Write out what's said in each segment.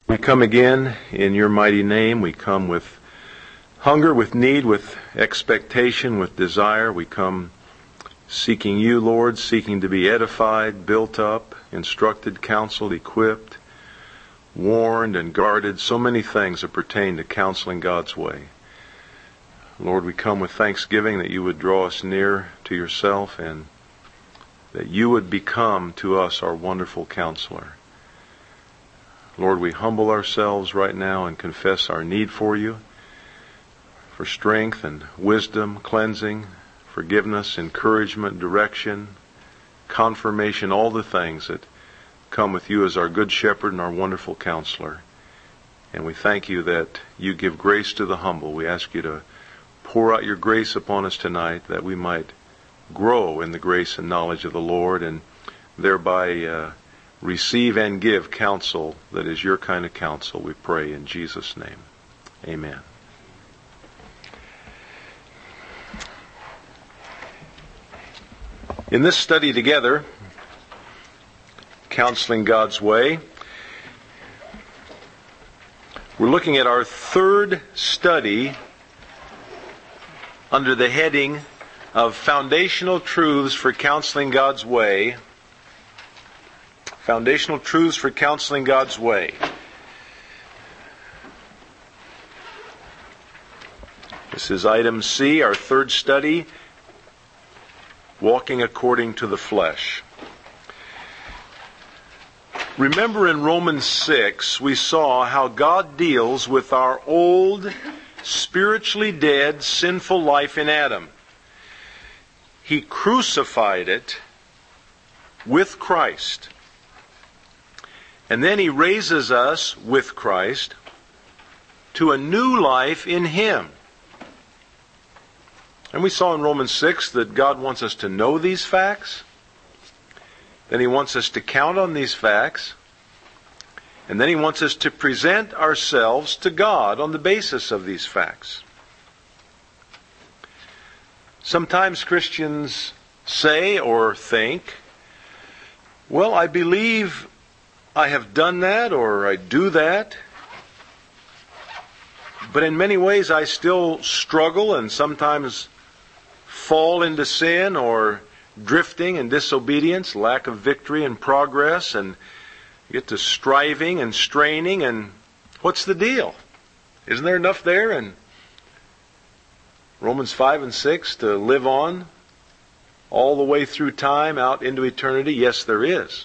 We come again in your mighty name. We come with hunger, with need, with expectation, with desire. We come seeking you, Lord, seeking to be edified, built up, instructed, counseled, equipped, warned, and guarded. So many things that pertain to counseling God's way. Lord, we come with thanksgiving that you would draw us near to yourself and that you would become to us our wonderful counselor. Lord, we humble ourselves right now and confess our need for you, for strength and wisdom, cleansing, forgiveness, encouragement, direction, confirmation, all the things that come with you as our good shepherd and our wonderful counselor. And we thank you that you give grace to the humble. We ask you to pour out your grace upon us tonight that we might grow in the grace and knowledge of the Lord and thereby receive and give counsel that is your kind of counsel, we pray in Jesus' name. Amen. In this study together, Counseling God's Way, we're looking at our third study under the heading of Foundational Truths for Counseling God's Way. Foundational Truths for Counseling God's Way. This is item C, our third study, Walking According to the Flesh. Remember in Romans 6, we saw how God deals with our old, spiritually dead, sinful life in Adam. He crucified it with Christ. And then He raises us with Christ to a new life in Him. And we saw in Romans 6 that God wants us to know these facts. Then He wants us to count on these facts. And then He wants us to present ourselves to God on the basis of these facts. Sometimes Christians say or think, well, I believe I have done that or I do that, but in many ways I still struggle and sometimes fall into sin or drifting and disobedience, lack of victory and progress, and get to striving and straining, and what's the deal? Isn't there enough there in Romans 5 and 6 to live on all the way through time out into eternity? Yes, there is.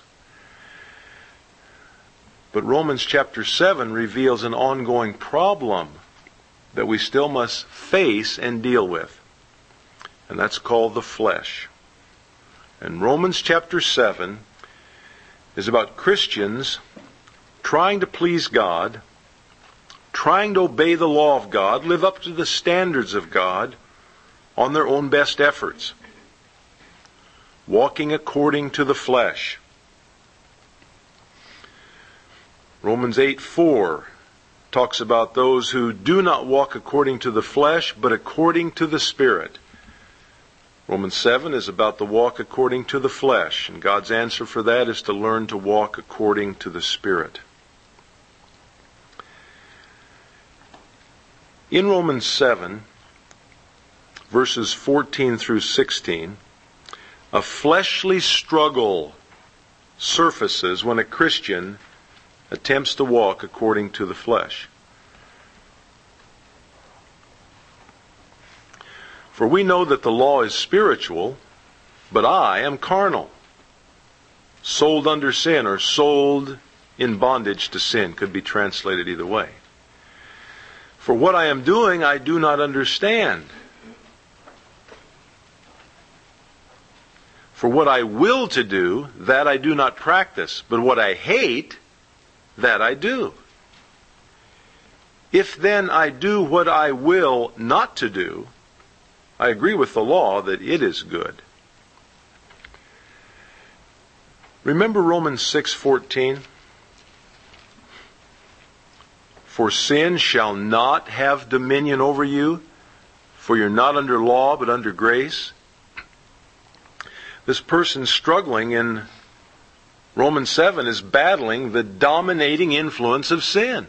But Romans chapter 7 reveals an ongoing problem that we still must face and deal with. And that's called the flesh. And Romans chapter 7 is about Christians trying to please God, trying to obey the law of God, live up to the standards of God on their own best efforts. Walking according to the flesh. Romans 8:4 talks about those who do not walk according to the flesh, but according to the Spirit. Romans 7 is about the walk according to the flesh, and God's answer for that is to learn to walk according to the Spirit. In Romans 7, verses 14 through 16, a fleshly struggle surfaces when a Christian attempts to walk according to the flesh. For we know that the law is spiritual, but I am carnal, sold under sin, or sold in bondage to sin. Could be translated either way. For what I am doing, I do not understand. For what I will to do, that I do not practice. But what I hate, that I do. If then I do what I will not to do, I agree with the law that it is good. Remember Romans 6:14? For sin shall not have dominion over you, for you're not under law but under grace. This person's struggling in Romans 7 is battling the dominating influence of sin.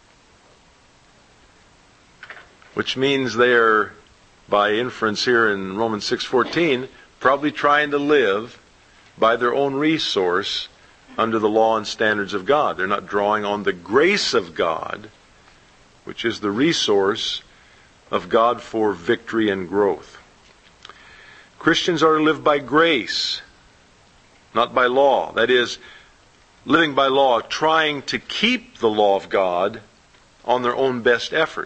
Which means they are, by inference here in Romans 6:14, probably trying to live by their own resource under the law and standards of God. They're not drawing on the grace of God, which is the resource of God for victory and growth. Christians are to live by grace, not by law. That is, living by law, trying to keep the law of God on their own best effort.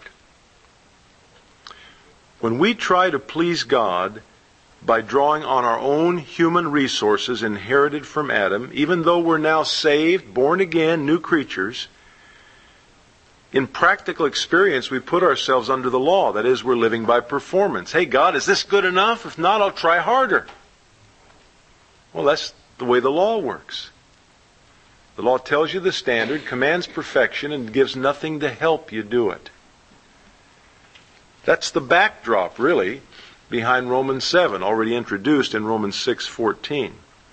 When we try to please God by drawing on our own human resources inherited from Adam, even though we're now saved, born again, new creatures, in practical experience we put ourselves under the law. That is, we're living by performance. Hey God, is this good enough? If not, I'll try harder. Well, that's the way the law works. The law tells you the standard, commands perfection, and gives nothing to help you do it. That's the backdrop, really, behind Romans 7, already introduced in Romans 6:14.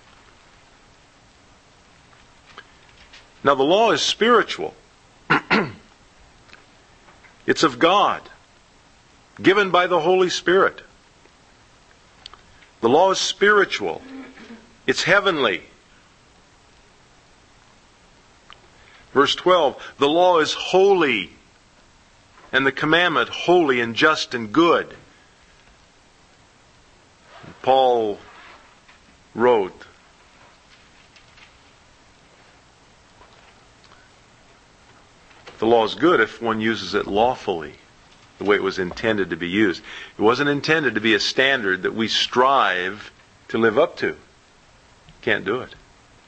Now, the law is spiritual. It's of God, given by the Holy Spirit. The law is spiritual. It's heavenly. Verse 12, the law is holy, and the commandment holy and just and good. Paul wrote, the law is good if one uses it lawfully, the way it was intended to be used. It wasn't intended to be a standard that we strive to live up to. Can't do it.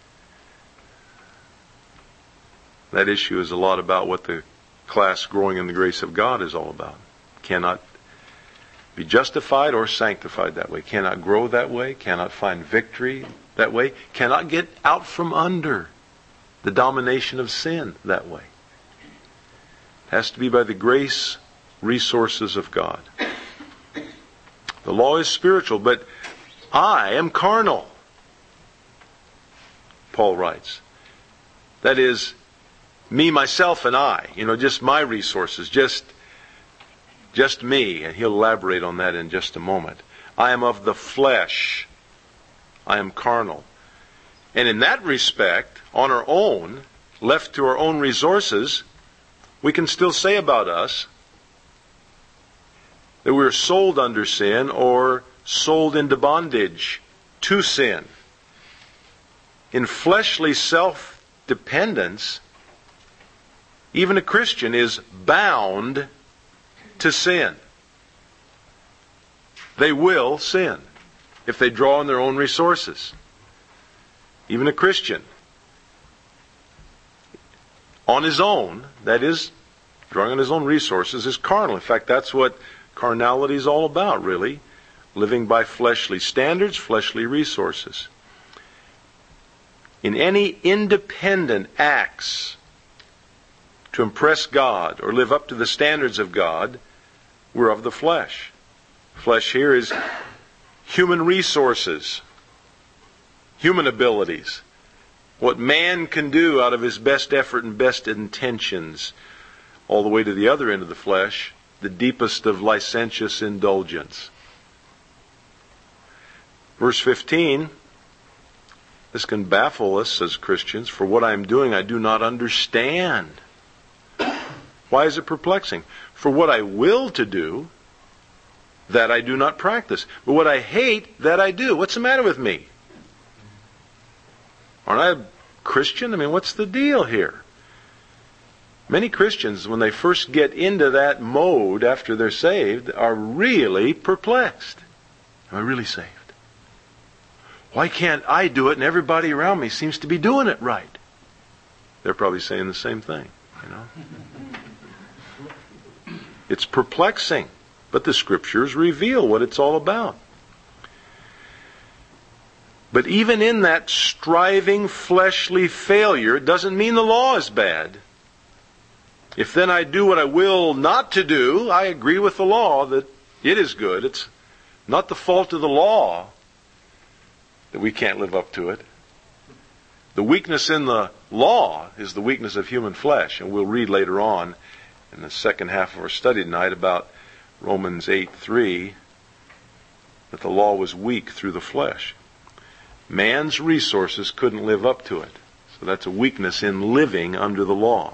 That issue is a lot about what the class Growing in the Grace of God is all about. Cannot be justified or sanctified that way. Cannot grow that way. Cannot find victory that way. Cannot get out from under the domination of sin that way. It has to be by the grace resources of God. The law is spiritual, but I am carnal, Paul writes. That is, me, myself, and I. Just my resources. Just me. And he'll elaborate on that in just a moment. I am of the flesh. I am carnal. And in that respect, on our own, left to our own resources, we can still say about us that we're sold under sin or sold into bondage to sin. In fleshly self-dependence, even a Christian is bound to sin. They will sin if they draw on their own resources. Even a Christian, on his own, that is, drawing on his own resources, is carnal. In fact, that's what carnality is all about, really. Living by fleshly standards, fleshly resources. In any independent acts to impress God or live up to the standards of God, we're of the flesh. Flesh here is human resources, human abilities, what man can do out of his best effort and best intentions, all the way to the other end of the flesh, the deepest of licentious indulgence. Verse 15, this can baffle us as Christians. For what I am doing I do not understand. Why is it perplexing? For what I will to do, that I do not practice. But what I hate, that I do. What's the matter with me? Aren't I a Christian? what's the deal here? Many Christians, when they first get into that mode after they're saved, are really perplexed. Am I really saved? Why can't I do it and everybody around me seems to be doing it right? They're probably saying the same thing, It's perplexing, but the Scriptures reveal what it's all about. But even in that striving fleshly failure, it doesn't mean the law is bad. If then I do what I will not to do, I agree with the law that it is good. It's not the fault of the law that we can't live up to it. The weakness in the law is the weakness of human flesh. And we'll read later on in the second half of our study tonight about Romans 8:3, that the law was weak through the flesh. Man's resources couldn't live up to it. So that's a weakness in living under the law.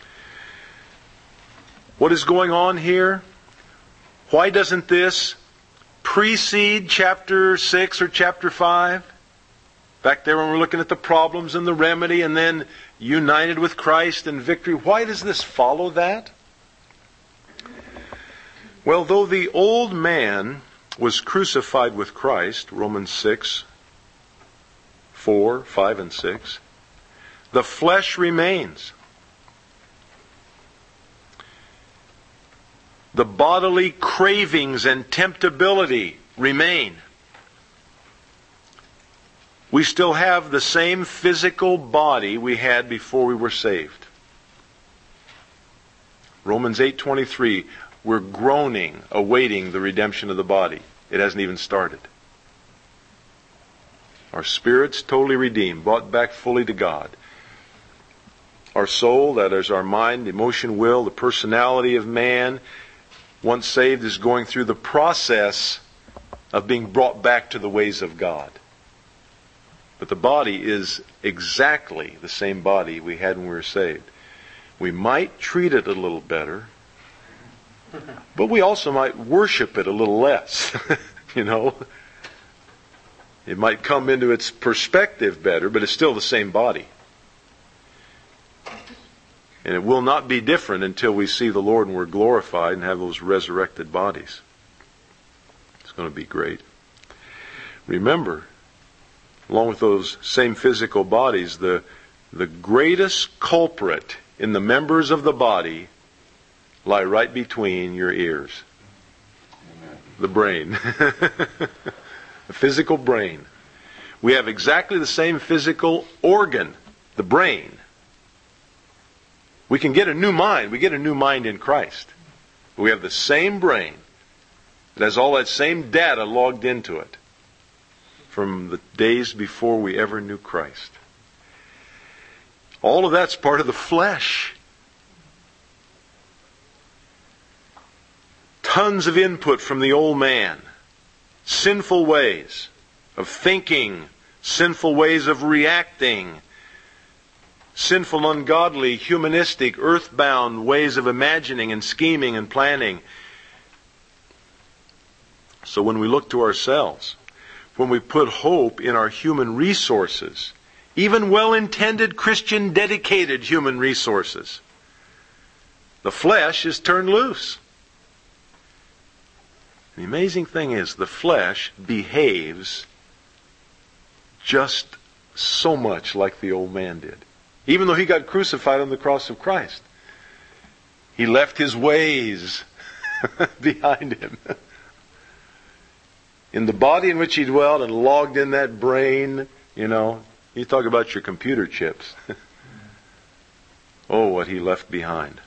What is going on here? Why doesn't this precede chapter 6 or chapter 5? Back there when we're looking at the problems and the remedy and then united with Christ and victory. Why does this follow that? Well, though the old man was crucified with Christ, Romans 6:4, 5, and 6, the flesh remains. The bodily cravings and temptability remain. We still have the same physical body we had before we were saved. Romans 8:23, we're groaning, awaiting the redemption of the body. It hasn't even started. Our spirit's totally redeemed, brought back fully to God. Our soul, that is our mind, emotion, will, the personality of man, once saved, is going through the process of being brought back to the ways of God. But the body is exactly the same body we had when we were saved. We might treat it a little better, but we also might worship it a little less. You know? It might come into its perspective better, but it's still the same body. And it will not be different until we see the Lord and we're glorified and have those resurrected bodies. It's going to be great. Remember, along with those same physical bodies, the greatest culprit in the members of the body lie right between your ears. The brain. The physical brain. We have exactly the same physical organ, the brain. We can get a new mind. We get a new mind in Christ. We have the same brain. It has all that same data logged into it from the days before we ever knew Christ. All of that's part of the flesh. Tons of input from the old man. Sinful ways of thinking, sinful ways of reacting, sinful, ungodly, humanistic, earthbound ways of imagining and scheming and planning. So when we look to ourselves, when we put hope in our human resources, even well-intended Christian dedicated human resources, the flesh is turned loose. The amazing thing is the flesh behaves just so much like the old man did. Even though he got crucified on the cross of Christ, he left his ways behind him. In the body in which he dwelt and logged in that brain, you talk about your computer chips. Oh, what he left behind.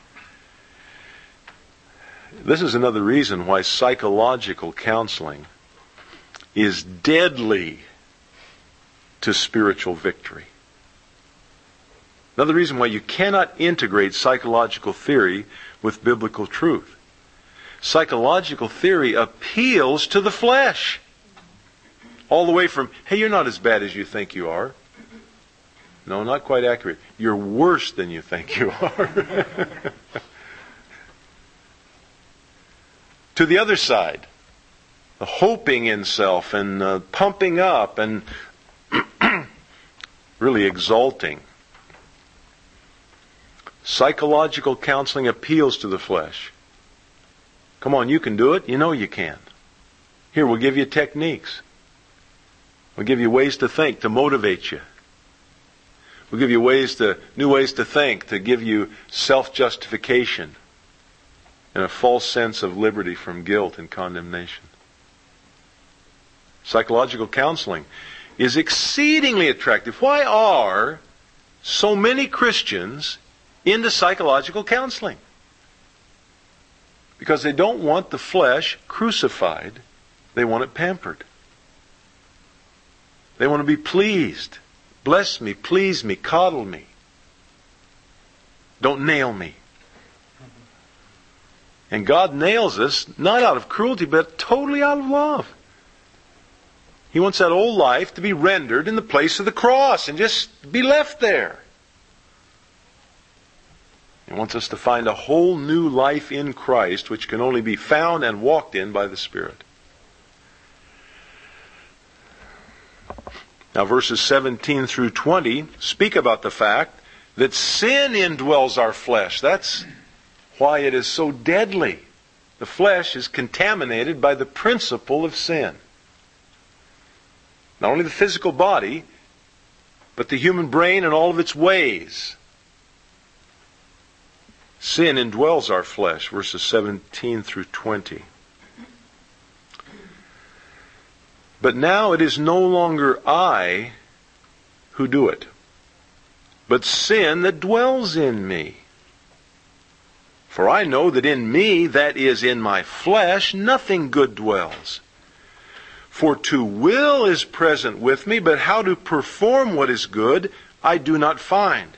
This is another reason why psychological counseling is deadly to spiritual victory. Another reason why you cannot integrate psychological theory with biblical truth. Psychological theory appeals to the flesh. All the way from, hey, you're not as bad as you think you are. No, not quite accurate. You're worse than you think you are. To the other side, the hoping in self and pumping up and really exalting. Psychological counseling appeals to the flesh. Come on, you can do it. You know you can. Here, we'll give you techniques. We'll give you ways to think, to motivate you. We'll give you new ways to think, to give you self-justification and a false sense of liberty from guilt and condemnation. Psychological counseling is exceedingly attractive. Why are so many Christians into psychological counseling? Because they don't want the flesh crucified. They want it pampered. They want to be pleased Bless me, please me, coddle me. Don't nail me. And God nails us not out of cruelty, but totally out of love. He wants that old life to be rendered in the place of the cross and just be left there. He wants us to find a whole new life in Christ, which can only be found and walked in by the Spirit. Now, verses 17 through 20 speak about the fact that sin indwells our flesh. That's why it is so deadly. The flesh is contaminated by the principle of sin. Not only the physical body, but the human brain and all of its ways. Sin indwells our flesh, verses 17 through 20. But now it is no longer I who do it, but sin that dwells in me. For I know that in me, that is, in my flesh, nothing good dwells. For to will is present with me, but how to perform what is good, I do not find.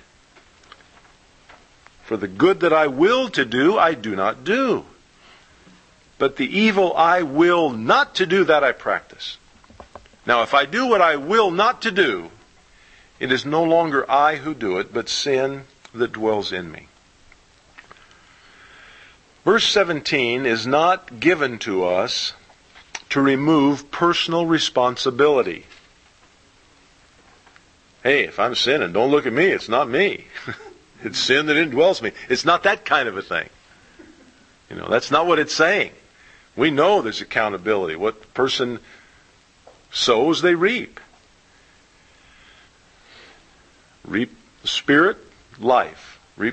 For the good that I will to do, I do not do. But the evil I will not to do, that I practice. Now, if I do what I will not to do, it is no longer I who do it, but sin that dwells in me. Verse 17 is not given to us to remove personal responsibility. Hey, if I'm sinning, don't look at me. It's not me. It's sin that indwells me. It's not that kind of a thing. That's not what it's saying. We know there's accountability. What the person sows, they reap. Reap the spirit, life. Reap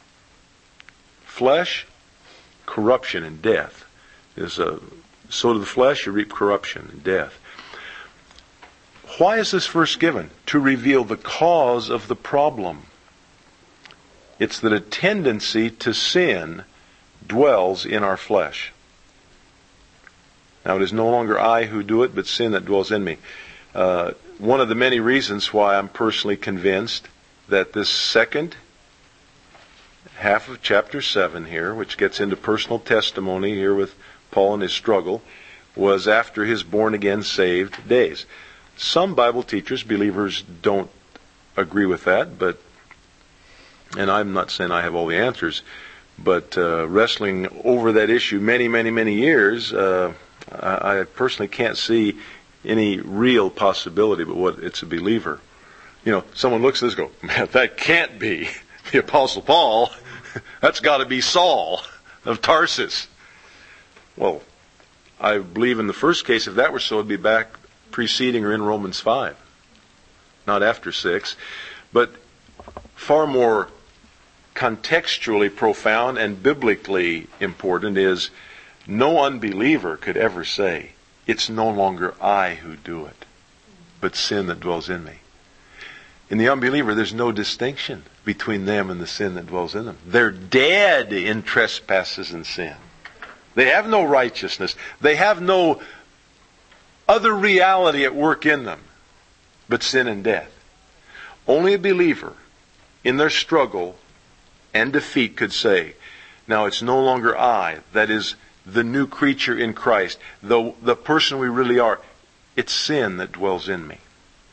flesh, corruption and death. Sow to the flesh, you reap corruption and death. Why is this verse given? To reveal the cause of the problem. It's that a tendency to sin dwells in our flesh. Now, it is no longer I who do it, but sin that dwells in me. One of the many reasons why I'm personally convinced that this second half of chapter 7 here, which gets into personal testimony here with Paul and his struggle, was after his born-again saved days. Some Bible teachers, believers, don't agree with that, and I'm not saying I have all the answers, but wrestling over that issue many, many, many years, I personally can't see any real possibility but what it's a believer. Someone looks at this and goes, man, that can't be the Apostle Paul. That's got to be Saul of Tarsus. Well, I believe in the first case, if that were so, it'd be back preceding or in Romans 5, not after 6. But far more contextually profound and biblically important is no unbeliever could ever say, it's no longer I who do it, but sin that dwells in me. In the unbeliever, there's no distinction between them and the sin that dwells in them. They're dead in trespasses and sin. They have no righteousness. They have no other reality at work in them but sin and death. Only a believer in their struggle and defeat could say, now it's no longer I, that is the new creature in Christ, the person we really are. It's sin that dwells in me.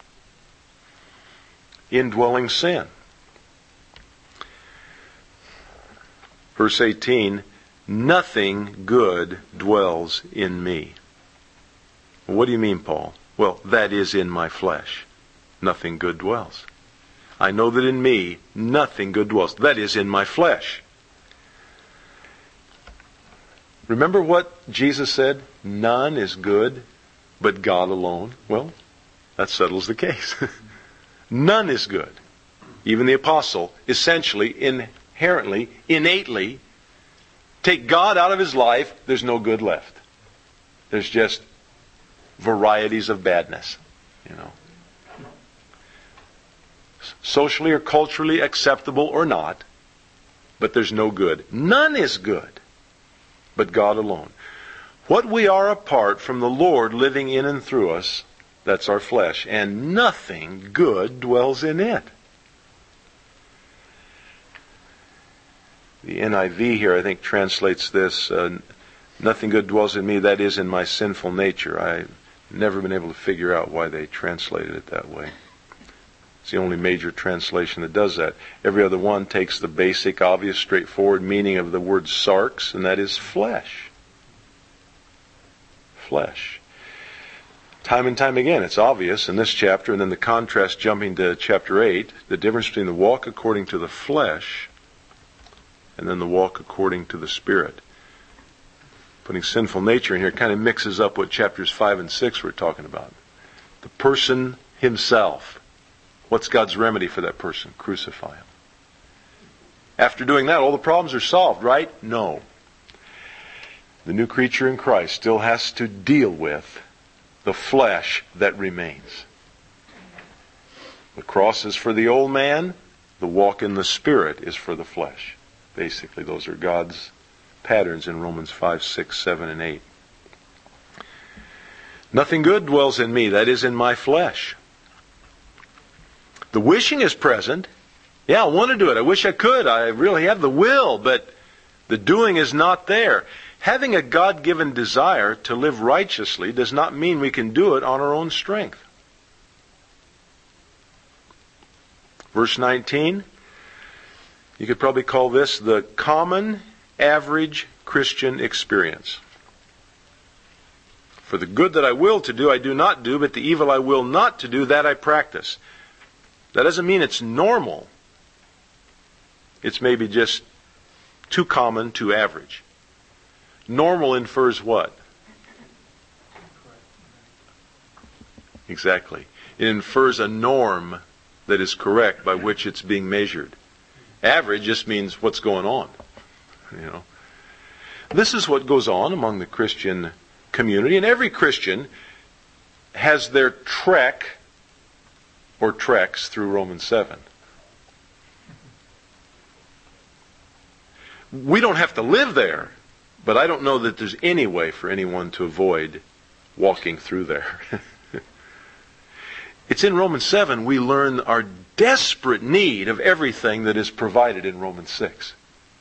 Indwelling sin. Verse 18, nothing good dwells in me. What do you mean, Paul? Well, that is in my flesh. Nothing good dwells. I know that in me, nothing good dwells. That is in my flesh. Remember what Jesus said? None is good but God alone. Well, that settles the case. None is good. Even the apostle, essentially, inherently, innately, take God out of his life, there's no good left. There's just varieties of badness, Socially or culturally acceptable or not, but there's no good. None is good but God alone. What we are apart from the Lord living in and through us, That's our flesh. And nothing good dwells in it. The NIV here, I think, translates this, nothing good dwells in me, that is, in my sinful nature. I've never been able to figure out why they translated it that way. It's the only major translation that does that. Every other one takes the basic, obvious, straightforward meaning of the word sarx, and that is flesh. Flesh. Time and time again, it's obvious in this chapter, and then the contrast jumping to chapter 8, the difference between the walk according to the flesh and then the walk according to the Spirit. Putting sinful nature in here kind of mixes up what chapters 5 and 6 were talking about. The person himself. What's God's remedy for that person? Crucify him. After doing that, all the problems are solved, right? No. The new creature in Christ still has to deal with the flesh that remains. The cross is for the old man. The walk in the Spirit is for the flesh. Basically, those are God's patterns in Romans 5, 6, 7, and 8. Nothing good dwells in me, that is, in my flesh. The wishing is present. Yeah, I want to do it. I wish I could. I really have the will, but the doing is not there. Having a God-given desire to live righteously does not mean we can do it on our own strength. Verse 19, you could probably call this the common, average Christian experience. For the good that I will to do, I do not do, but the evil I will not to do, that I practice. That doesn't mean it's normal. It's maybe just too common, too average. Normal infers what? Exactly. It infers a norm that is correct by which it's being measured. Average just means what's going on. You know. This is what goes on among the Christian community, and every Christian has their trek or treks through Romans 7. We don't have to live there, but I don't know that there's any way for anyone to avoid walking through there. It's in Romans 7 we learn our desperate need of everything that is provided in Romans 6.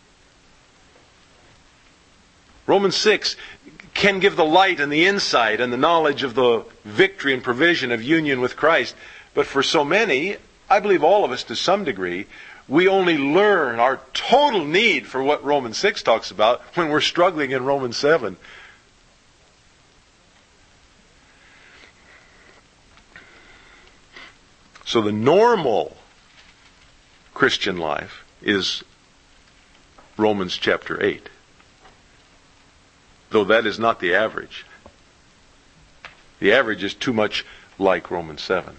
Romans 6 can give the light and the insight and the knowledge of the victory and provision of union with Christ. But for so many, I believe all of us to some degree, we only learn our total need for what Romans 6 talks about when we're struggling in Romans 7. So the normal Christian life is Romans chapter 8. Though that is not the average. The average is too much like Romans 7.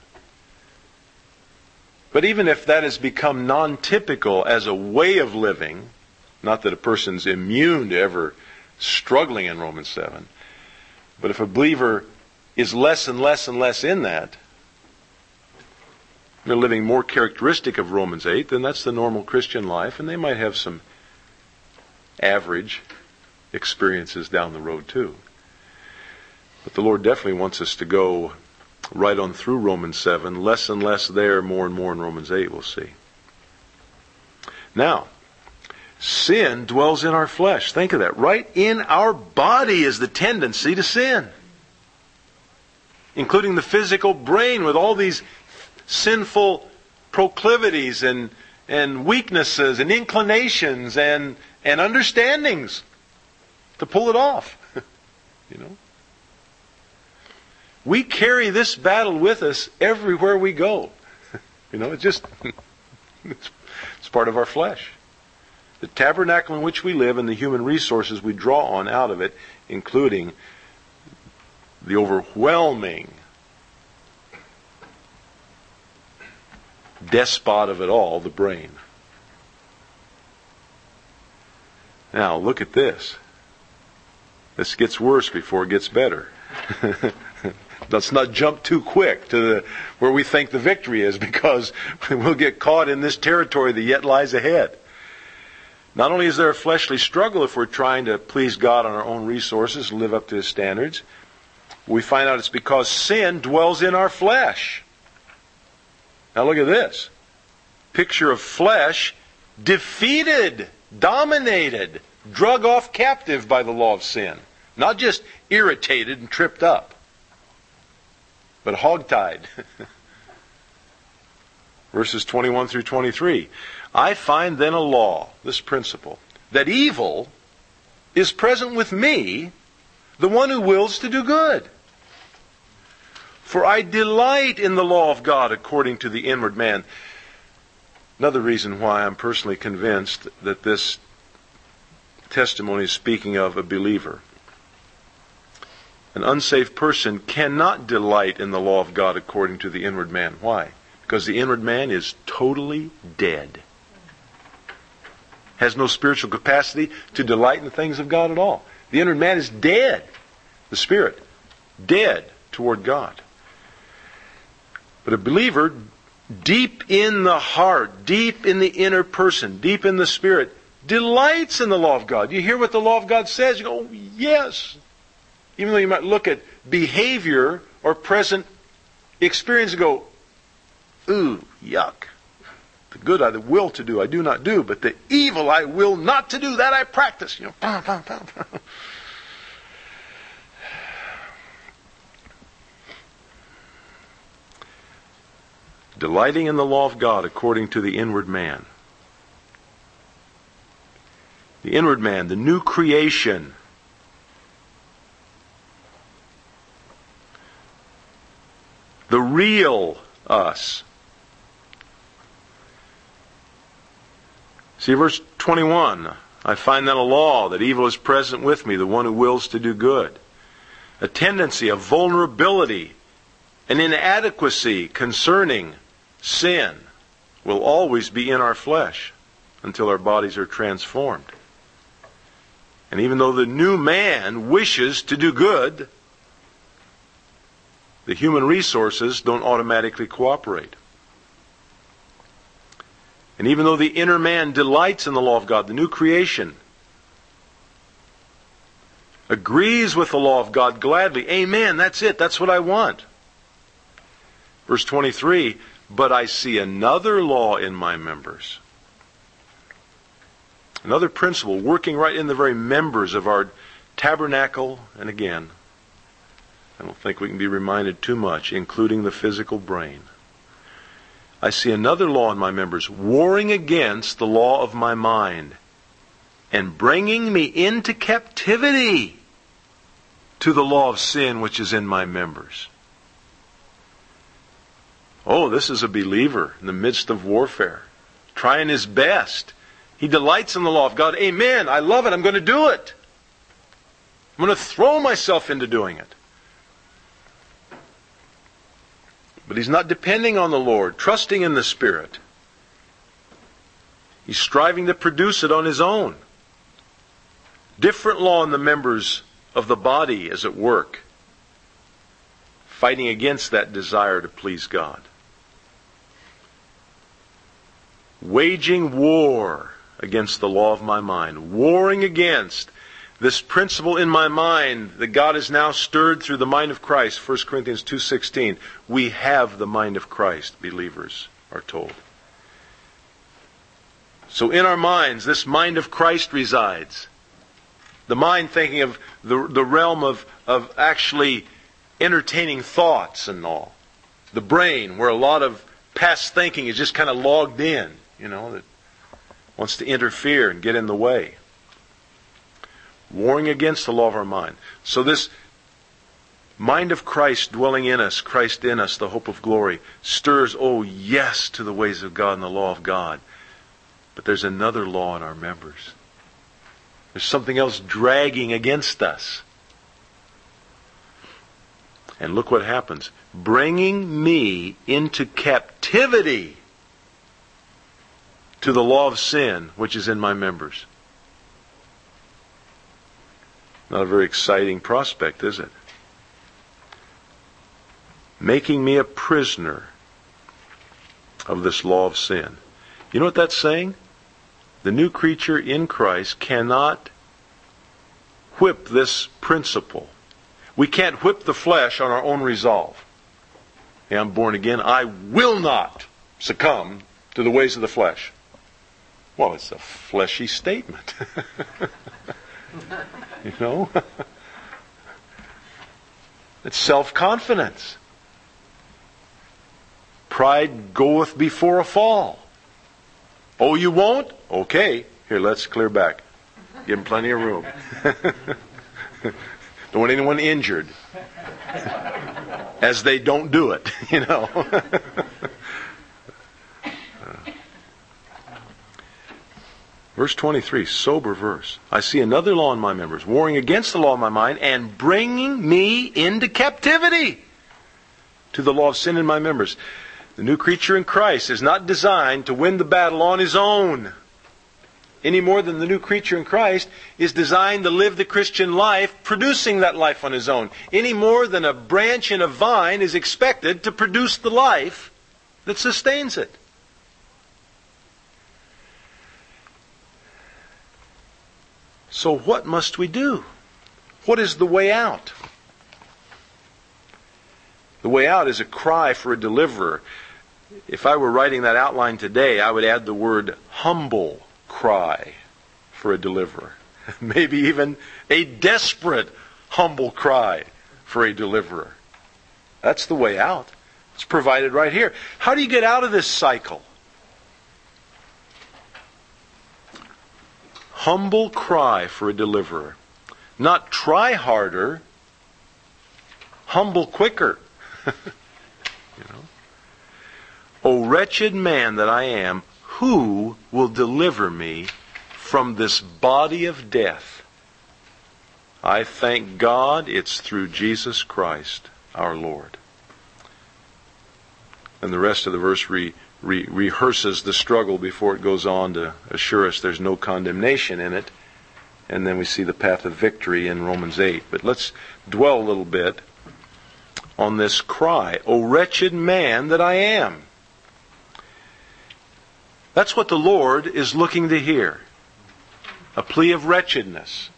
But even if that has become non-typical as a way of living, not that a person's immune to ever struggling in Romans 7, but if a believer is less and less and less in that, they're living more characteristic of Romans 8, then that's the normal Christian life, and they might have some average experiences down the road too. But the Lord definitely wants us to go right on through Romans 7, less and less there, more and more in Romans 8, we'll see. Now, sin dwells in our flesh. Think of that. Right in our body is the tendency to sin. Including the physical brain with all these sinful proclivities and weaknesses and inclinations and understandings to pull it off. You know? We carry this battle with us everywhere we go. You know, it's part of our flesh. The tabernacle in which we live and the human resources we draw on out of it, including the overwhelming despot of it all, the brain. Now, look at this. This gets worse before it gets better. Let's not jump too quick to where we think the victory is, because we'll get caught in this territory that yet lies ahead. Not only is there a fleshly struggle if we're trying to please God on our own resources and live up to His standards, We find out it's because sin dwells in our flesh. Now look at this. Picture of flesh defeated, dominated, drug off captive by the law of sin. Not just irritated and tripped up, but hogtied. Verses 21 through 23. I find then a law, this principle, that evil is present with me, the one who wills to do good. For I delight in the law of God according to the inward man. Another reason why I'm personally convinced that this testimony is speaking of a believer. An unsaved person cannot delight in the law of God according to the inward man. Why? Because the inward man is totally dead. Has no spiritual capacity to delight in the things of God at all. The inward man is dead. The spirit, dead toward God. But a believer, deep in the heart, deep in the inner person, deep in the spirit, delights in the law of God. You hear what the law of God says, you go, oh, yes. Even though you might look at behavior or present experience and go, ooh, yuck. The good I will to do, I do not do, but the evil I will not to do, that I practice. Delighting in the law of God according to the inward man. The inward man, the new creation. The real us. See verse 21. I find then a law that evil is present with me, the one who wills to do good. A tendency, a vulnerability, an inadequacy concerning sin will always be in our flesh until our bodies are transformed. And even though the new man wishes to do good, the human resources don't automatically cooperate. And even though the inner man delights in the law of God, the new creation agrees with the law of God gladly. Amen, that's it, that's what I want. Verse 23, but I see another law in my members. Another principle working right in the very members of our tabernacle, and again, I don't think we can be reminded too much, including the physical brain. I see another law in my members, warring against the law of my mind, and bringing me into captivity to the law of sin which is in my members. Oh, this is a believer in the midst of warfare, trying his best. He delights in the law of God. Amen, I love it, I'm going to do it. I'm going to throw myself into doing it. But he's not depending on the Lord, trusting in the Spirit. He's striving to produce it on his own. Different law in the members of the body is at work, fighting against that desire to please God. Waging war against the law of my mind. Warring against this principle in my mind that God has now stirred through the mind of Christ. 1 Corinthians 2:16. We have the mind of Christ, believers are told. So in our minds, this mind of Christ resides. The mind thinking of the realm of actually entertaining thoughts and all. The brain, where a lot of past thinking is just kind of logged in, that wants to interfere and get in the way. Warring against the law of our mind. So this mind of Christ dwelling in us, Christ in us, the hope of glory, stirs, oh yes, to the ways of God and the law of God. But there's another law in our members. There's something else dragging against us. And look what happens. Bringing me into captivity to the law of sin which is in my members. Not a very exciting prospect, is it? Making me a prisoner of this law of sin. You know what that's saying? The new creature in Christ cannot whip this principle. We can't whip the flesh on our own resolve. Hey, I'm born again. I will not succumb to the ways of the flesh. Well, it's a fleshy statement. You know? It's self-confidence. Pride goeth before a fall. Oh, you won't? Okay. Here, let's clear back. Give him plenty of room. Don't want anyone injured. As they don't do it, you know. Verse 23, sober verse. I see another law in my members, warring against the law of my mind, and bringing me into captivity to the law of sin in my members. The new creature in Christ is not designed to win the battle on his own, any more than the new creature in Christ is designed to live the Christian life, producing that life on his own. Any more than a branch in a vine is expected to produce the life that sustains it. So what must we do? What is the way out? The way out is a cry for a deliverer. If I were writing that outline today, I would add the word humble cry for a deliverer. Maybe even a desperate, humble cry for a deliverer. That's the way out. It's provided right here. How do you get out of this cycle? Humble cry for a deliverer. Not try harder, humble quicker. You know? O wretched man that I am, who will deliver me from this body of death? I thank God it's through Jesus Christ our Lord. And the rest of the verse rehearses the struggle before it goes on to assure us there's no condemnation in it. And then we see the path of victory in Romans 8. But let's dwell a little bit on this cry, O wretched man that I am. That's what the Lord is looking to hear. A plea of wretchedness.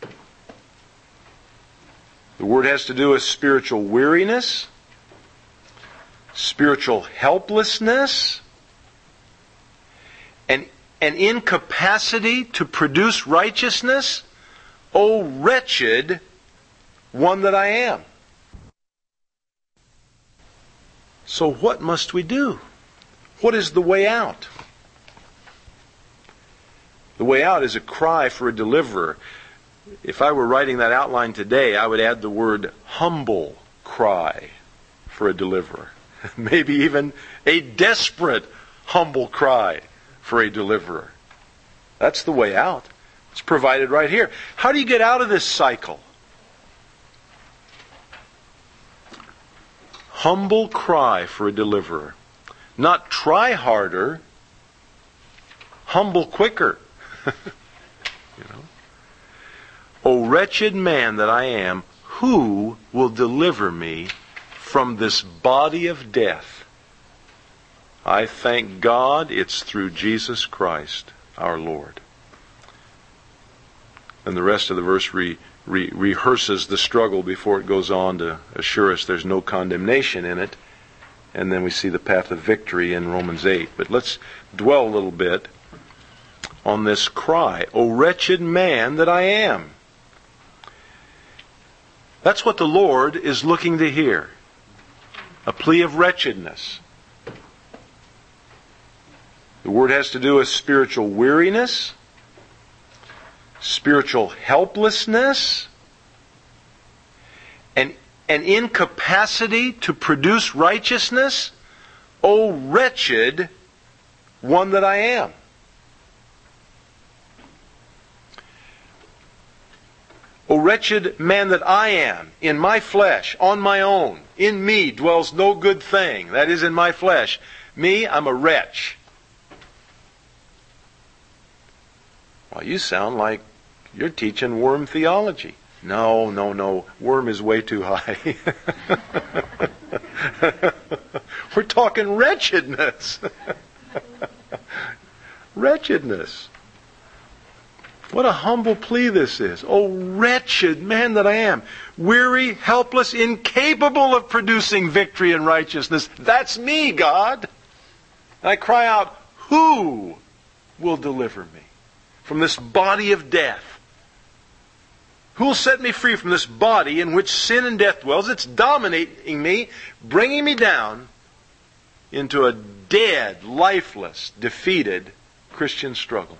The word has to do with spiritual weariness, spiritual helplessness, and an incapacity to produce righteousness. O wretched one that I am. So what must we do? What is the way out? The way out is a cry for a deliverer. If I were writing that outline today, I would add the word humble cry for a deliverer. Maybe even a desperate, humble cry for a deliverer. That's the way out. It's provided right here. How do you get out of this cycle? Humble cry for a deliverer. Not try harder, humble quicker. You know? O wretched man that I am, who will deliver me from this body of death? I thank God it's through Jesus Christ our Lord. And the rest of the verse rehearses the struggle before it goes on to assure us there's no condemnation in it. And then we see the path of victory in Romans 8. But let's dwell a little bit on this cry, O wretched man that I am. That's what the Lord is looking to hear. A plea of wretchedness. The word has to do with spiritual weariness, spiritual helplessness, and an incapacity to produce righteousness. O wretched one that I am. O wretched man that I am, in my flesh, on my own. In me dwells no good thing, that is in my flesh. Me, I'm a wretch. Well, you sound like you're teaching worm theology. No. Worm is way too high. We're talking wretchedness. Wretchedness. What a humble plea this is. Oh, wretched man that I am. Weary, helpless, incapable of producing victory and righteousness. That's me, God. And I cry out, who will deliver me from this body of death? Who will set me free from this body in which sin and death dwells? It's dominating me, bringing me down into a dead, lifeless, defeated Christian struggle.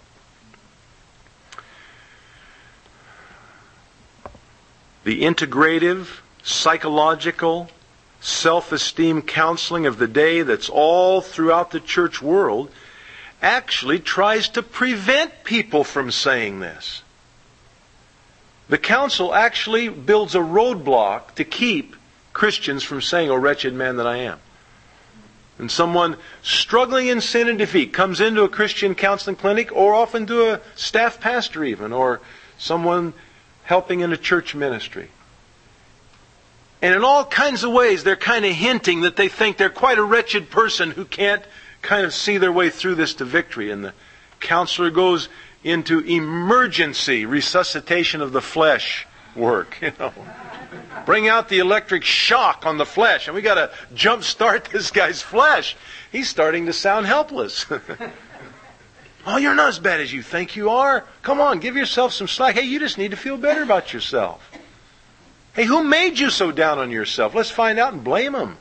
The integrative, psychological, self-esteem counseling of the day that's all throughout the church world actually tries to prevent people from saying this. The counsel actually builds a roadblock to keep Christians from saying, "Oh, wretched man that I am." And someone struggling in sin and defeat comes into a Christian counseling clinic, or often to a staff pastor even, or someone helping in a church ministry. And in all kinds of ways, they're kind of hinting that they think they're quite a wretched person who can't kind of see their way through this to victory. And the counselor goes into emergency resuscitation of the flesh work, Bring out the electric shock on the flesh, and we got to jump start this guy's flesh. He's starting to sound helpless. Oh, you're not as bad as you think you are. Come on, give yourself some slack. Hey, you just need to feel better about yourself. Hey, who made you so down on yourself? Let's find out and blame him.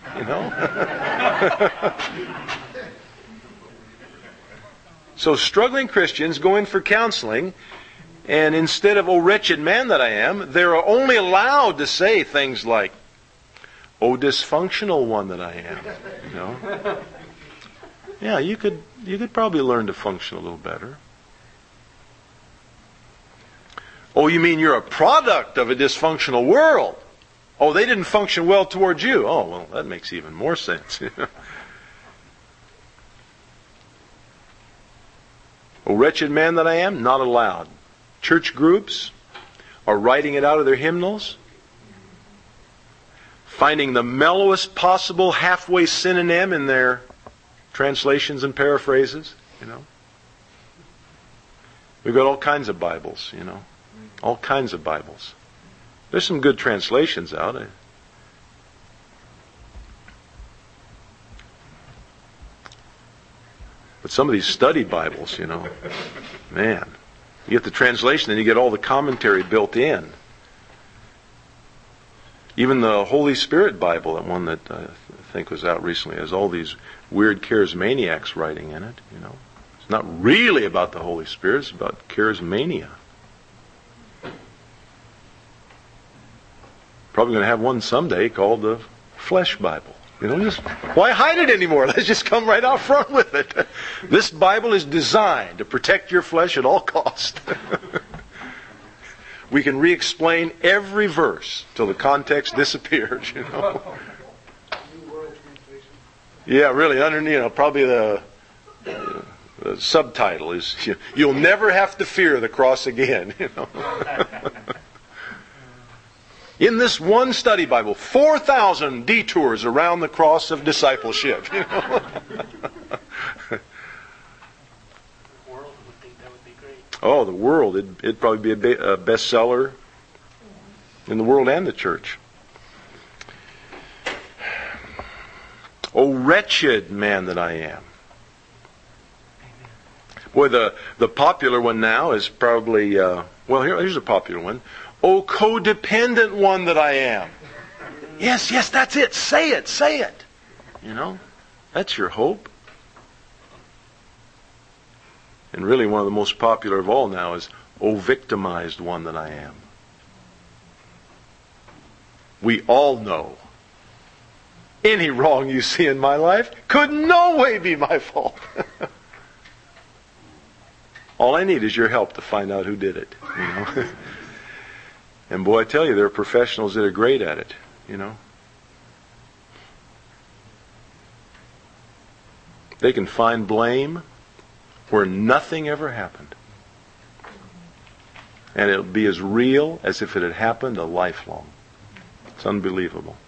So struggling Christians go in for counseling, and instead of, "Oh, wretched man that I am," they're only allowed to say things like, "Oh, dysfunctional one that I am." Yeah, you could probably learn to function a little better. "Oh, you mean you're a product of a dysfunctional world? Oh, they didn't function well towards you." Oh, well, that makes even more sense. "Oh, wretched man that I am," not allowed. Church groups are writing it out of their hymnals, finding the mellowest possible halfway synonym in their translations and paraphrases. We've got all kinds of Bibles, all kinds of Bibles. There's some good translations out. But some of these study Bibles, man, you get the translation and you get all the commentary built in. Even the Holy Spirit Bible, that one that I think was out recently, has all these weird charismaniacs writing in it. It's not really about the Holy Spirit, it's about charismania. Probably going to have one someday called the Flesh Bible. Just why hide it anymore? Let's just come right out front with it. This Bible is designed to protect your flesh at all costs. We can re-explain every verse till the context disappears. New World Translation. Yeah, really. Underneath, probably the subtitle is "You'll never have to fear the cross again." In this one study Bible, 4,000 detours around the cross of discipleship. The world would think that would be great. Oh, the world. It'd probably be a bestseller in the world and the church. "Oh, wretched man that I am." Boy, the popular one now is probably, here's a popular one. "Oh, codependent one that I am." Yes, that's it. Say it. That's your hope. And really one of the most popular of all now is, "Oh, victimized one that I am." We all know any wrong you see in my life could no way be my fault. All I need is your help to find out who did it. And boy, I tell you, there are professionals that are great at it, They can find blame where nothing ever happened. And it'll be as real as if it had happened a lifelong. It's unbelievable.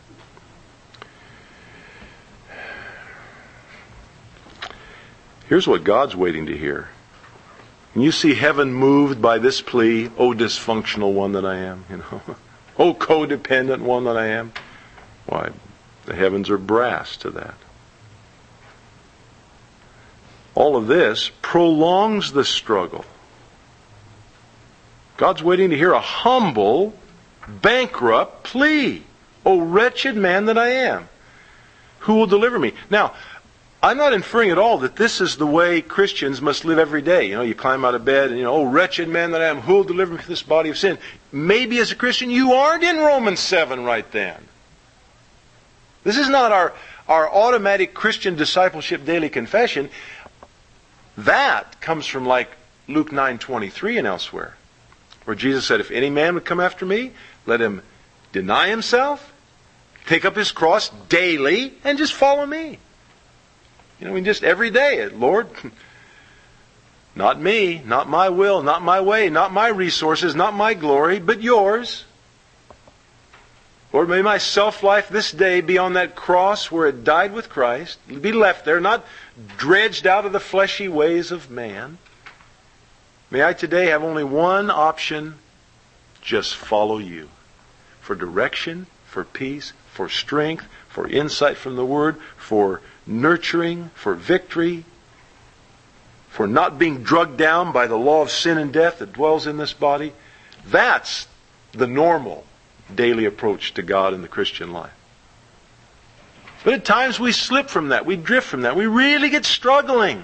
Here's what God's waiting to hear. And you see heaven moved by this plea, oh dysfunctional one that I am, oh codependent one that I am. Why, the heavens are brass to that. All of this prolongs the struggle. God's waiting to hear a humble, bankrupt plea. O wretched man that I am, who will deliver me? Now, I'm not inferring at all that this is the way Christians must live every day. You climb out of bed and, oh wretched man that I am, who will deliver me from this body of sin? Maybe as a Christian you aren't in Romans 7 right then. This is not our automatic Christian discipleship daily confession. That comes from like Luke 9:23 and elsewhere, where Jesus said, if any man would come after me, let him deny himself, take up his cross daily, and just follow me. Just every day, Lord, not me, not my will, not my way, not my resources, not my glory, but yours. Lord, may my self-life this day be on that cross where it died with Christ, be left there, not dredged out of the fleshy ways of man. May I today have only one option, just follow you. For direction, for peace, for strength, for insight from the Word, for nurturing, for victory, for not being drugged down by the law of sin and death that dwells in this body. That's the normal daily approach to God in the Christian life. But at times we slip from that, we drift from that, we really get struggling.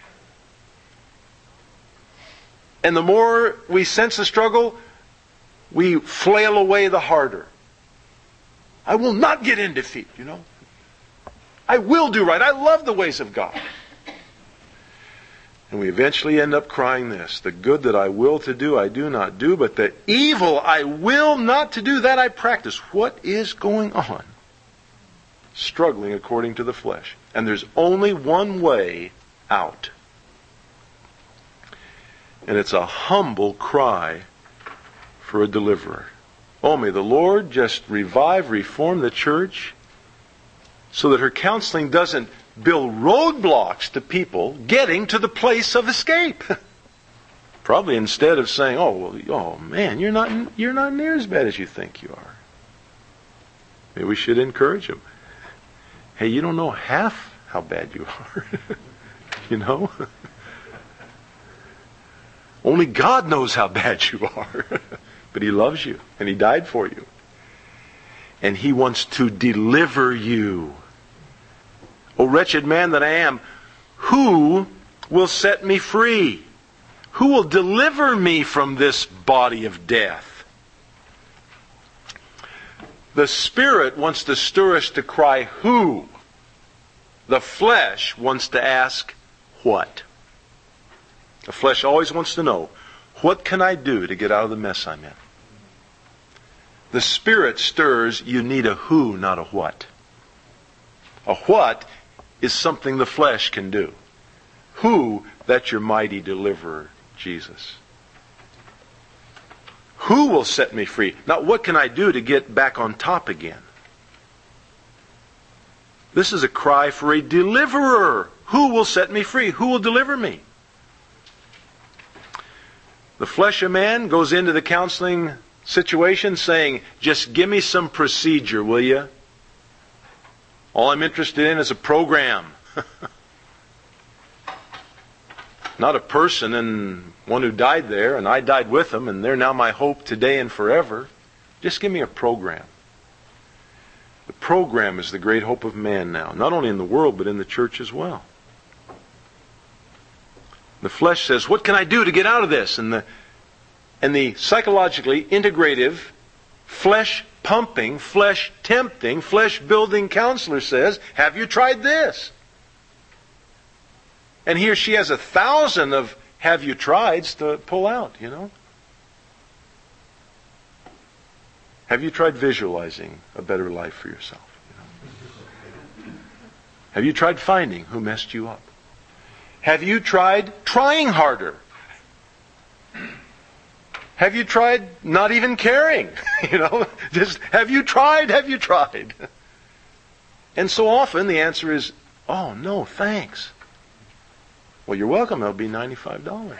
And the more we sense the struggle, we flail away the harder. I will not get in defeat, I will do right. I love the ways of God. And we eventually end up crying this, the good that I will to do, I do not do, but the evil I will not to do, that I practice. What is going on? Struggling according to the flesh. And there's only one way out. And it's a humble cry for a deliverer. Oh, may the Lord just revive, reform the church so that her counseling doesn't build roadblocks to people getting to the place of escape. Probably instead of saying, oh man, you're not near as bad as you think you are. Maybe we should encourage them. Hey, you don't know half how bad you are. Only God knows how bad you are. But He loves you, and He died for you. And He wants to deliver you. O wretched man that I am, who will set me free? Who will deliver me from this body of death? The Spirit wants to stir us to cry, who? The flesh wants to ask, what? The flesh always wants to know, what can I do to get out of the mess I'm in? The Spirit stirs, you need a who, not a what. A what is something the flesh can do. Who, that's your mighty deliverer, Jesus. Who will set me free? Not what can I do to get back on top again. This is a cry for a deliverer. Who will set me free? Who will deliver me? The flesh of man goes into the counseling situation saying, just give me some procedure, will you? All I'm interested in is a program. Not a person and one who died there, and I died with them, and they're now my hope today and forever. Just give me a program. The program is the great hope of man now, not only in the world, but in the church as well. The flesh says, what can I do to get out of this? And the psychologically integrative, flesh-pumping, flesh-tempting, flesh-building counselor says, have you tried this? And he or she has 1,000 of have you trieds to pull out, Have you tried visualizing a better life for yourself? Have you tried finding who messed you up? Have you tried trying harder? Have you tried not even caring? Just have you tried? Have you tried? And so often the answer is, oh no, thanks. Well, you're welcome. That'll be $95.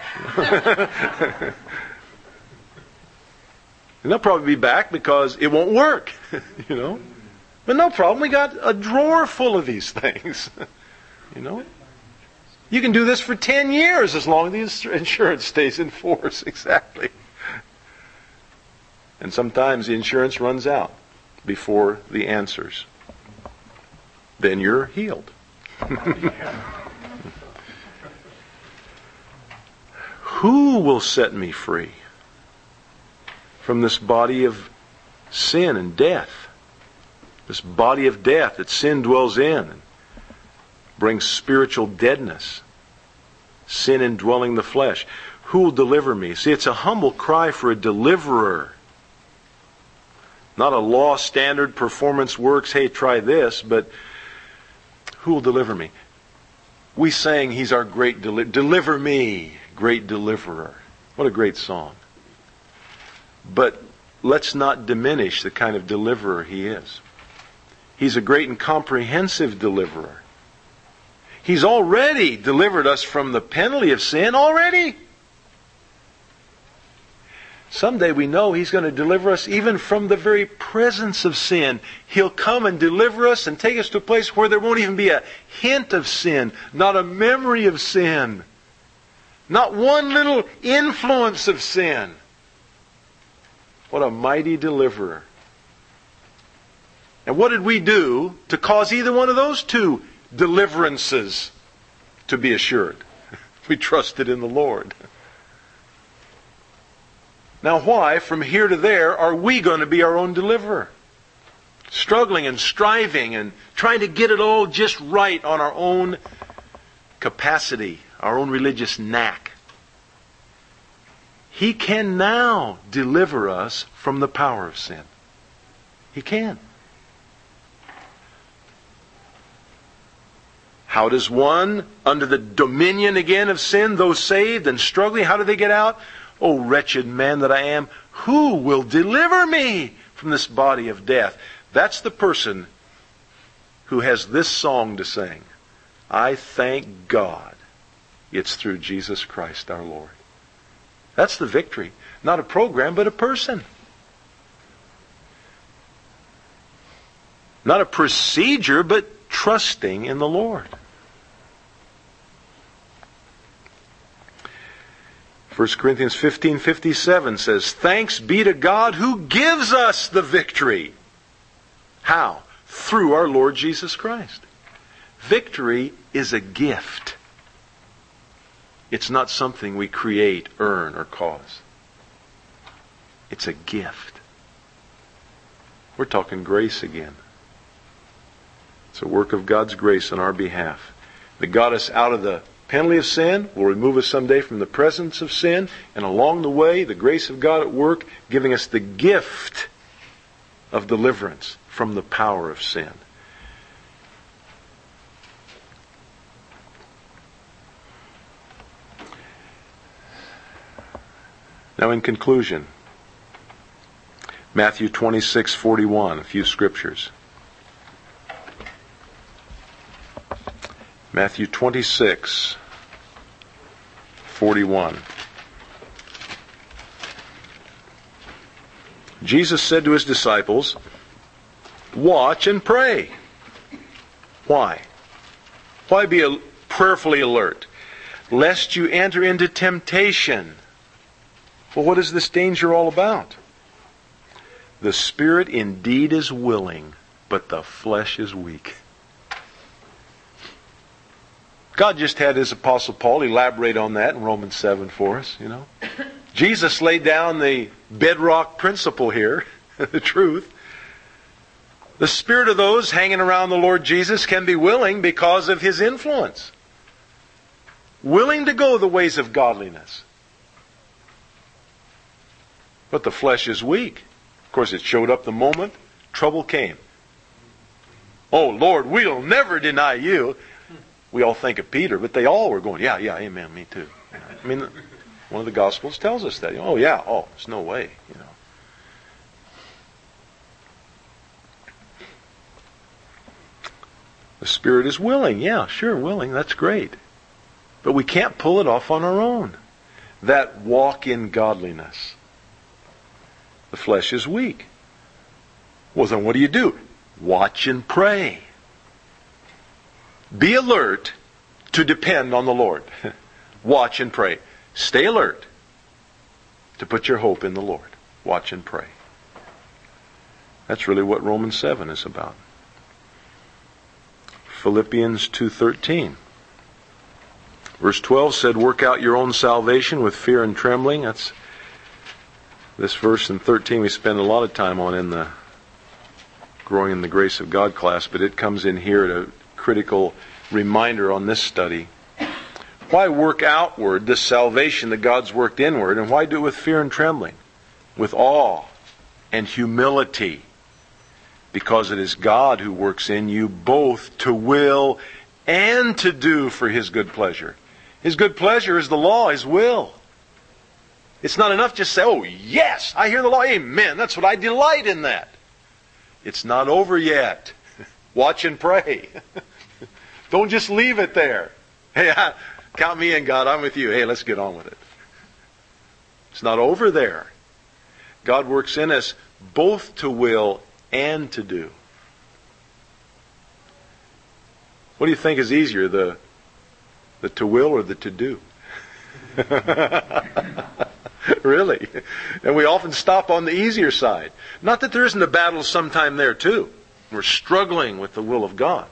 And they'll probably be back because it won't work, you know. But no problem. We got a drawer full of these things, you know. You can do this for 10 years as long as the insurance stays in force. Exactly. And sometimes the insurance runs out before the answers. Then you're healed. Who will set me free from this body of sin and death? This body of death that sin dwells in and brings spiritual deadness. Sin indwelling the flesh. Who will deliver me? See, it's a humble cry for a deliverer. Not a law standard performance works, hey, try this, but who will deliver me? We sang He's our great deliverer. Deliver me, great deliverer. What a great song. But let's not diminish the kind of deliverer He is. He's a great and comprehensive deliverer. He's already delivered us from the penalty of sin already. Someday we know He's going to deliver us even from the very presence of sin. He'll come and deliver us and take us to a place where there won't even be a hint of sin, not a memory of sin, not one little influence of sin. What a mighty deliverer. And what did we do to cause either one of those two deliverances to be assured? We trusted in the Lord. Now why, from here to there, are we going to be our own deliverer? Struggling and striving and trying to get it all just right on our own capacity, our own religious knack. He can now deliver us from the power of sin. He can. How does one, under the dominion again of sin, those saved and struggling, how do they get out? O wretched man that I am, who will deliver me from this body of death? That's the person who has this song to sing. I thank God it's through Jesus Christ our Lord. That's the victory. Not a program, but a person. Not a procedure, but trusting in the Lord. 1 Corinthians 15:57 says, thanks be to God who gives us the victory. How? Through our Lord Jesus Christ. Victory is a gift. It's not something we create, earn, or cause. It's a gift. We're talking grace again. It's a work of God's grace on our behalf that got us out of the penalty of sin, will remove us someday from the presence of sin, and along the way, the grace of God at work, giving us the gift of deliverance from the power of sin. Now in conclusion, Matthew 26:41, a few scriptures. Matthew 26:41. Jesus said to His disciples, watch and pray. Why? Why be prayerfully alert? Lest you enter into temptation. Well, what is this danger all about? The spirit indeed is willing, but the flesh is weak. God just had His Apostle Paul elaborate on that in Romans 7 for us, you know. Jesus laid down the bedrock principle here, the truth. The spirit of those hanging around the Lord Jesus can be willing because of His influence. Willing to go the ways of godliness. But the flesh is weak. Of course, it showed up the moment trouble came. Oh, Lord, we'll never deny you. We all think of Peter, but they all were going, yeah, amen, me too. I mean, one of the Gospels tells us that. Oh, yeah, there's no way, you know. The Spirit is willing. Yeah, sure, willing. That's great. But we can't pull it off on our own. That walk in godliness. The flesh is weak. Well, then what do? Watch and pray. Be alert to depend on the Lord. Watch and pray. Stay alert to put your hope in the Lord. Watch and pray. That's really what Romans 7 is about. Philippians 2:13. Verse 12 said, work out your own salvation with fear and trembling. That's this verse in 13 we spend a lot of time on in the Growing in the Grace of God class, but it comes in here at a critical reminder on this study. Why work outward this salvation that God's worked inward, and why do it with fear and trembling? With awe and humility. Because it is God who works in you both to will and to do for His good pleasure. His good pleasure is the law, His will. It's not enough just to say, oh yes, I hear the law, amen, that's what I delight in that. It's not over yet. Watch and pray. Don't just leave it there. Hey, count me in, God, I'm with you. Hey, let's get on with it. It's not over there. God works in us both to will and to do. What do you think is easier, the to will or the to do? Really. And we often stop on the easier side. Not that there isn't a battle sometime there too. We're struggling with the will of God.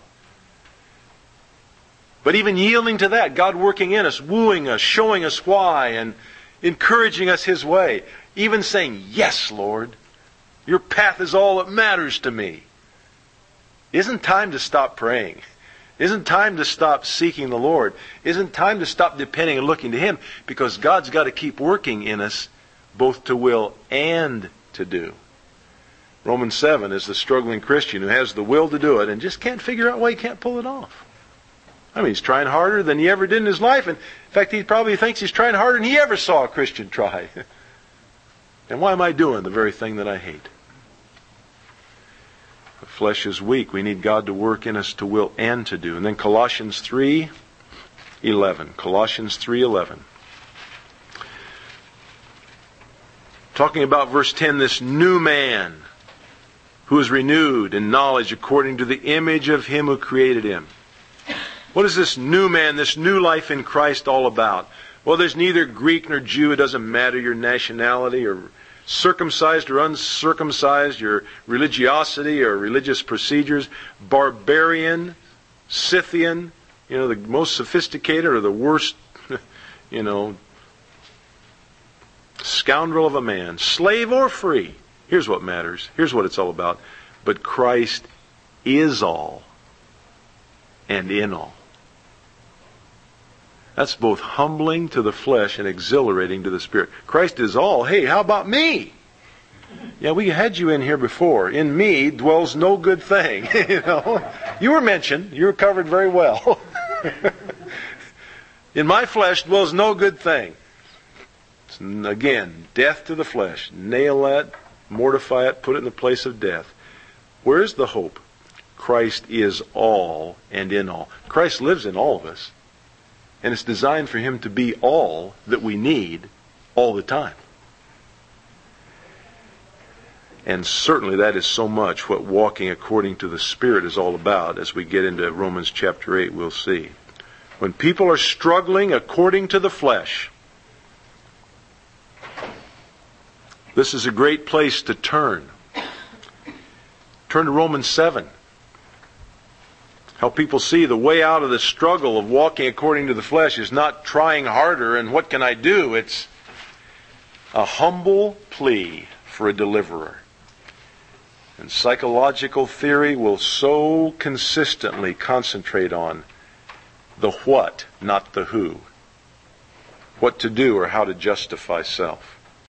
But even yielding to that, God working in us, wooing us, showing us why, and encouraging us His way. Even saying, yes, Lord, your path is all that matters to me. Isn't time to stop praying. Isn't time to stop seeking the Lord. Isn't time to stop depending and looking to Him, because God's got to keep working in us both to will and to do. Romans 7 is the struggling Christian who has the will to do it and just can't figure out why he can't pull it off. I mean, he's trying harder than he ever did in his life. And in fact, he probably thinks he's trying harder than he ever saw a Christian try. And why am I doing the very thing that I hate? The flesh is weak. We need God to work in us to will and to do. And then Colossians 3:11. Colossians 3:11. Talking about verse 10, this new man who is renewed in knowledge according to the image of Him who created him. What is this new man, this new life in Christ all about? Well, there's neither Greek nor Jew. It doesn't matter your nationality or circumcised or uncircumcised, your religiosity or religious procedures, barbarian, Scythian, the most sophisticated or the worst, scoundrel of a man, slave or free. Here's what matters. Here's what it's all about. But Christ is all and in all. That's both humbling to the flesh and exhilarating to the spirit. Christ is all. Hey, how about me? Yeah, we had you in here before. In me dwells no good thing. You were mentioned. You were covered very well. In my flesh dwells no good thing. Again, death to the flesh. Nail that, mortify it, put it in the place of death. Where's the hope? Christ is all and in all. Christ lives in all of us. And it's designed for Him to be all that we need all the time. And certainly that is so much what walking according to the Spirit is all about. As we get into Romans chapter 8, we'll see. When people are struggling according to the flesh, this is a great place to turn. Turn to Romans 7. Help people see the way out of the struggle of walking according to the flesh is not trying harder and what can I do? It's a humble plea for a deliverer. And psychological theory will so consistently concentrate on the what, not the who. What to do or how to justify self.